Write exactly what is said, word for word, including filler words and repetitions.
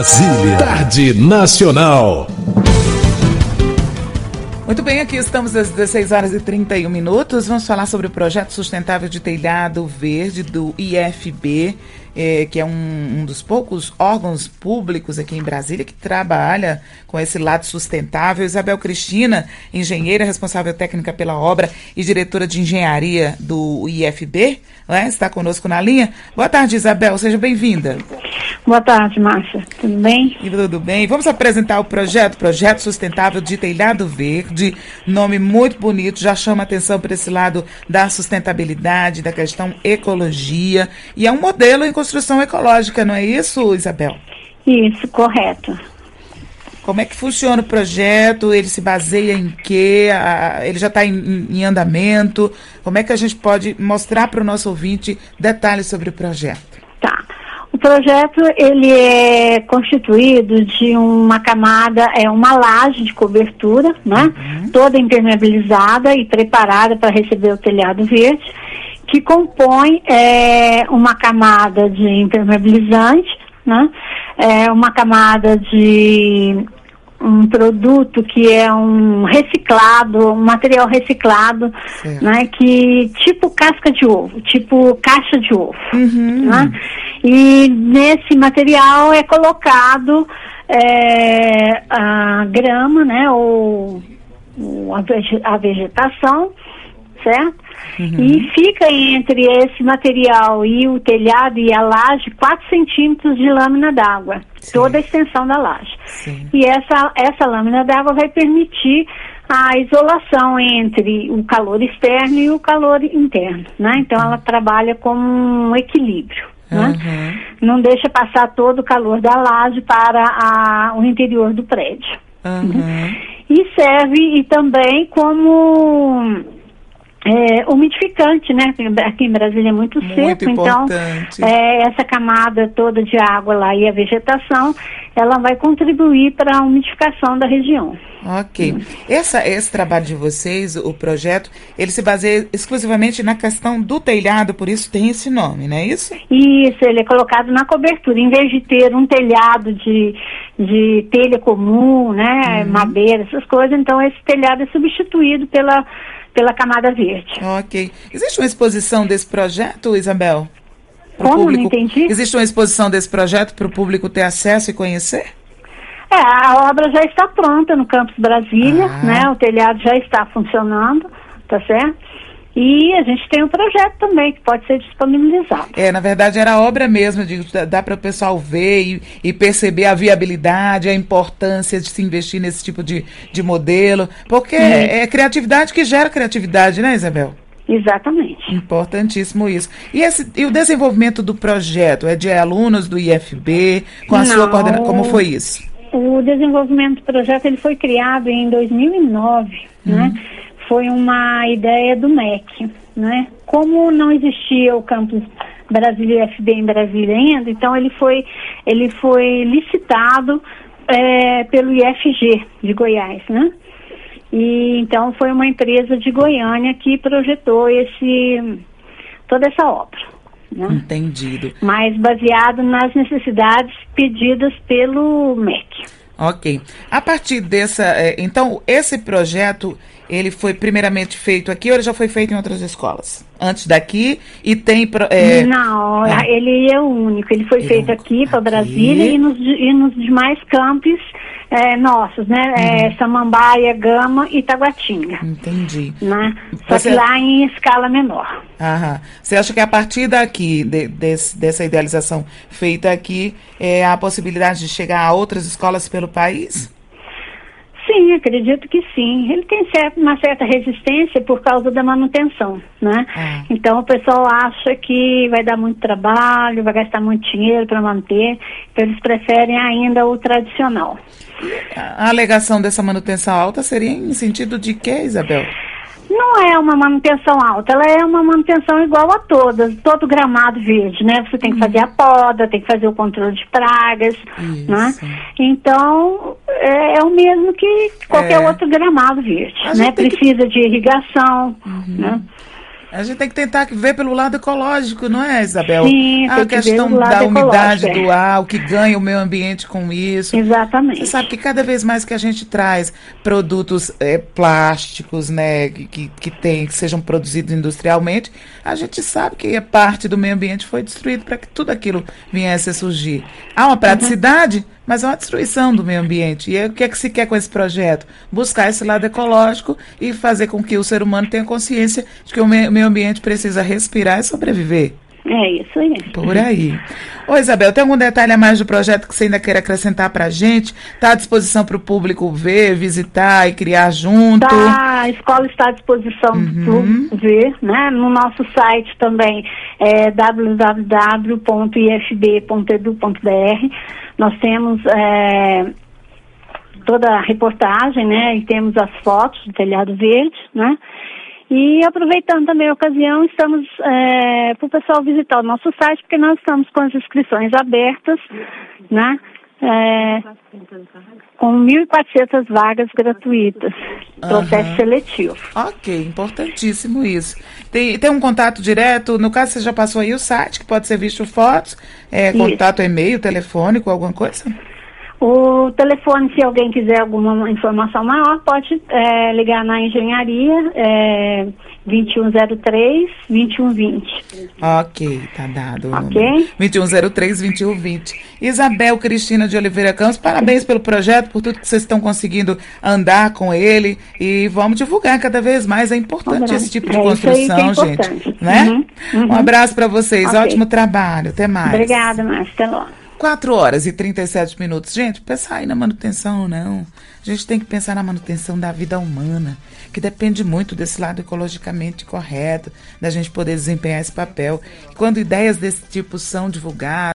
Brasília. Tarde Nacional. Muito bem, aqui estamos às dezesseis horas e trinta e um minutos. Vamos falar sobre o projeto sustentável de telhado verde do I F B, eh, que é um, um dos poucos órgãos públicos aqui em Brasília que trabalha com esse lado sustentável. Isabel Cristina, engenheira responsável técnica pela obra e diretora de engenharia do I F B, né, está conosco na linha. Boa tarde, Isabel, seja bem-vinda. Boa tarde, Márcia. Tudo bem? E tudo bem. Vamos apresentar o projeto, Projeto Sustentável de Telhado Verde, nome muito bonito, já chama atenção para esse lado da sustentabilidade, da questão ecologia, e é um modelo em construção ecológica, não é isso, Isabel? Isso, correto. Como é que funciona o projeto? Ele se baseia em quê? Ele já está em, em andamento? Como é que a gente pode mostrar para o nosso ouvinte detalhes sobre o projeto? Tá. O projeto, ele é constituído de uma camada, é uma laje de cobertura, né? Uhum. Toda impermeabilizada e preparada para receber o telhado verde, que compõe é, uma camada de impermeabilizante, né? É, uma camada de um produto que é um reciclado, um material reciclado, né, que tipo casca de ovo, tipo caixa de ovo, uhum. né? E nesse material é colocado é, a grama, né, ou, ou a vegetação, certo? Uhum. E fica entre esse material e o telhado e a laje quatro centímetros de lâmina d'água, toda a extensão da laje. Sim. E essa, essa lâmina d'água vai permitir a isolação entre o calor externo e o calor interno, né? Então ela trabalha como um equilíbrio, né? Uhum. Não deixa passar todo o calor da laje para a, o interior do prédio. Uhum. Né? E serve e também como É, umidificante, né? Aqui em Brasília é muito, muito seco, importante. Então é, essa camada toda de água lá e a vegetação, ela vai contribuir para a umidificação da região. Ok. Hum. Essa, esse trabalho de vocês, o projeto, ele se baseia exclusivamente na questão do telhado, por isso tem esse nome, não é isso? Isso, ele é colocado na cobertura, em vez de ter um telhado de, de telha comum, né? Uhum. Madeira, essas coisas, então esse telhado é substituído pela pela camada verde. Ok. Existe uma exposição desse projeto, Isabel? Como? Público? Não entendi. Existe uma exposição desse projeto para o público ter acesso e conhecer? É, a obra já está pronta no Campus Brasília, ah. né? O telhado já está funcionando, tá certo? E a gente tem um projeto também que pode ser disponibilizado. É, na verdade era a obra mesmo, de, dá para o pessoal ver e, e perceber a viabilidade, a importância de se investir nesse tipo de, de modelo, porque é, é criatividade que gera criatividade, né, Isabel? Exatamente. Importantíssimo isso. E, esse, e o desenvolvimento do projeto é de alunos do I F B, com a Não, sua coordenação, como foi isso? O desenvolvimento do projeto ele foi criado em dois mil e nove, uhum. né? Foi uma ideia do M E C, né? Como não existia o campus Brasília I F B em Brasília ainda, então ele foi, ele foi licitado é, pelo I F G de Goiás, né? E então foi uma empresa de Goiânia que projetou esse, toda essa obra. Né? Entendido. Mas baseado nas necessidades pedidas pelo M E C. Ok. A partir dessa, é, então, esse projeto, ele foi primeiramente feito aqui ou ele já foi feito em outras escolas? Antes daqui e tem... É... Não, ah. ele é o único. Ele foi ele feito aqui para Brasília e nos, e nos demais campos é, nossos, né? Uhum. É, Samambaia, Gama e Taguatinga. Entendi. Né? Só Você... que lá em escala menor. Aham. Você acha que a partir daqui, de, desse, dessa idealização feita aqui, é, há a possibilidade de chegar a outras escolas pelo país? Sim, acredito que sim. Ele tem certo, uma certa resistência por causa da manutenção, né? Ah. Então o pessoal acha que vai dar muito trabalho, vai gastar muito dinheiro para manter, então eles preferem ainda o tradicional. A alegação dessa manutenção alta seria em sentido de quê, Isabel? Não é uma manutenção alta, ela é uma manutenção igual a todas, todo gramado verde, né? Você tem que fazer a poda, tem que fazer o controle de pragas, Isso. né? Então, é, é o mesmo que qualquer é. outro gramado verde, a né? Precisa que... de irrigação, uhum. né? A gente tem que tentar ver pelo lado ecológico, não é, Isabel? Sim, a tem que questão ver o lado da umidade ecológico, é. do ar, o que ganha o meio ambiente com isso. Exatamente. Você sabe que cada vez mais que a gente traz produtos é, plásticos, né, que, que, tem, que sejam produzidos industrialmente, a gente sabe que a parte do meio ambiente foi destruída para que tudo aquilo viesse a surgir. Há uma praticidade, uhum. mas há uma destruição do meio ambiente. E aí, o que é que se quer com esse projeto? Buscar esse lado ecológico e fazer com que o ser humano tenha consciência de que o meio ambiente precisa respirar e sobreviver. É isso aí. Por aí. Ô Isabel, tem algum detalhe a mais do projeto que você ainda queira acrescentar para a gente? Está à disposição para o público ver, visitar e criar junto? Tá, a escola está à disposição uhum. para ver, né? No nosso site também é w w w ponto i f b ponto e d u ponto b r. Nós temos é, toda a reportagem, né? E temos as fotos do telhado verde, né? E aproveitando também a ocasião, estamos é, para o pessoal visitar o nosso site, porque nós estamos com as inscrições abertas, né? É, com mil e quatrocentas vagas gratuitas, uhum. processo seletivo. Ok, importantíssimo isso. Tem, tem um contato direto, no caso você já passou aí o site, que pode ser visto fotos, é, contato, e-mail, telefônico, alguma coisa? O telefone, se alguém quiser alguma informação maior, pode é, ligar na engenharia, é, vinte e um zero três, vinte e um vinte. Ok, tá dado. Ok. vinte e um zero três, vinte e um vinte. Isabel Cristina de Oliveira Campos, parabéns pelo projeto, por tudo que vocês estão conseguindo andar com ele e vamos divulgar cada vez mais. É importante esse tipo de é construção, é gente. Né? Uhum, uhum. Um abraço para vocês, Okay. Ótimo trabalho, até mais. Obrigada, Márcia, até logo. quatro horas e trinta e sete minutos. Gente, pensar aí na manutenção, não. A gente tem que pensar na manutenção da vida humana, que depende muito desse lado ecologicamente correto, da gente poder desempenhar esse papel. Quando ideias desse tipo são divulgadas,